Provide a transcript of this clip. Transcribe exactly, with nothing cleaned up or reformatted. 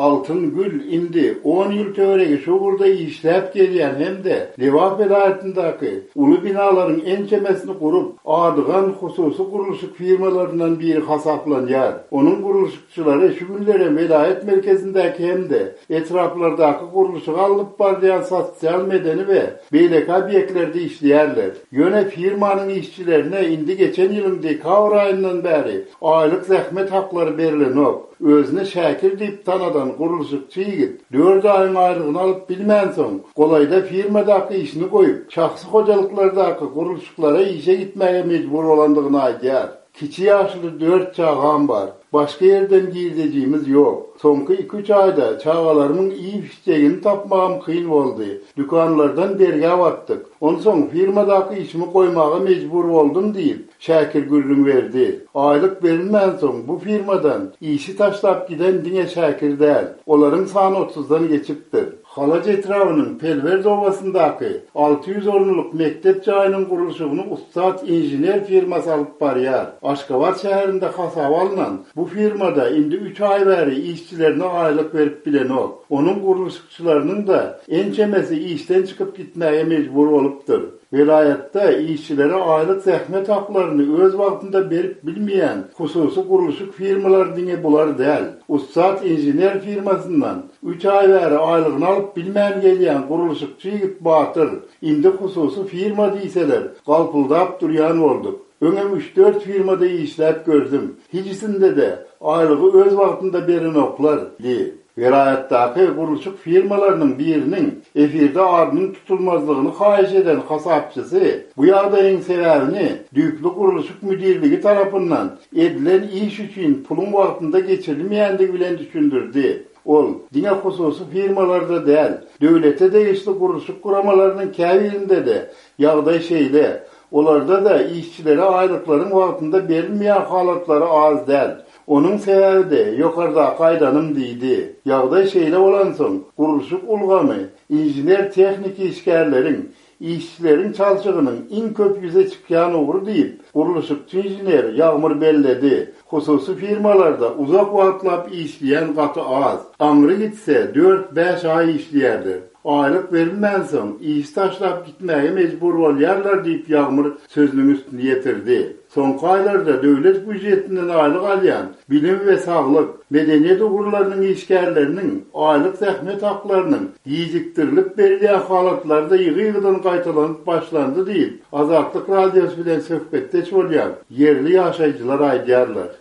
Altın Gül indi on yıl töregi şu burada işlep gelýän hemde Liwat vilayatyndaky uly binaların ençemesini kurup adygan hususy guruluşyk firmalarından biri hasaplanýar. Onun guruluşçylary şu günlere vilayet merkezindäki hemde etraflardaky guruluşy alyp barýan sosial medeni we beýleki obýektlerde işleýärler. Ýöne firmanyň işçilerine indi geçen ýylyň dekabr aýyndan bäri aýlyk zähmet haklary berilenok. Özüne şäkir diýip tanadan guruluşçy ýigit dört aýyň aýlygyny alyp bilmän soň golaýda firmadaky işini goýup şahsy hojalyklardaky guruluşyklara işe gitmäge mejbur bolandygyny aýdýar. Kiçi ýaşly dört çağam bar. Başka yerden girdejimiz yok. Sonky iki üç ayda çağalarımın iyi fişçegini tapmagam kıyın boldy. Dükanlardan berge batdyk. Onsoň firmadaky işimi koymaga mecbur boldum diýip Şäkir Gürrüň berdi. Aylyk berilmän soň bu firmadan işi taşlap giden diňe Şäkir däl. Olaryň sany otuzdan geçipdir. Halaç etrawynyň Pelver dowasyndaky alty ýüz ornuluk mektep jaýynyň gurulşygyny Ustat injiner firmasy alyp barýar. Aşgabat şäherinde hasap alynan bu firmada indi üç ay bäri işçilerine aylyk berip bilenok. Onun guruluşçylarynyň da ençemesi işten çıkıp gitmäge mejbur bolupdyr. Vilayatda işçilere aylyk zähmet haklaryny öz wagtynda berip bilmeýän hususy guruluşyk firmalar diňe bular däl. Ustat injiner firmasyndan üç ay bäri aylygyny alyp bilmän gelýän guruluşçy ýigit Batyr indi hususy firma diýseler galpyldap durýan boldyk. Öňem üç dört firmada işläp gördüm. Hiçisinde de aylygy öz wagtynda berenoklar di. Vilayatdaky guruluşyk firmalarynyň biriniň efirde adynyň tutulmazlygyny haýyş eden hasapçysy bu ýagdaýyň sebäbini düýklü guruluşyk müdirligi tarapyndan edilen iş üçin pulun wagtynda geçirilmeýändigi bilen düşündirdi. Ol, diňe hususy firmalarda däl, döwlete degişli guruluşyk kuramalarının käbirinde de ýagdaý şeýle. Olarda da işçilere aylıkların wagtynda berilmeýän halatlary az däl. Onun sebäbi de ýokarda gaýdanym diýdi. Ýagdaý şeýle bolan soň guruluşyk ulgamy, injiner tehnik işgärleriň, işçilerin çalçygynyň iň köp ýüze çykýan ugry diýip guruluşyk injiner ýagmyr belledi. Hususy firmalarda uzak wagtlap işleýän gaty az. Aňry gitse dört beş ay işleýärdi. Aylyk berilmän soň iş taşlap gitmäge mejbur bolýarlar diýip ýagmyr sözüniň üstüne ýetirdi. Soňky aýlarda döwlet büdjetinden aylyk alýan bilim we saglyk, medeniýet ugurlarynyň işgärleriniň aylyk zähmet haklarynyň ýyjykdyrylyp berilýän halatlarda ýygy-ýygydan gaýtalanyp başlandy diýip Azatlyk radiosu bilen söhbetde bolýan yerli ýaşaýjylar aýdýarlar.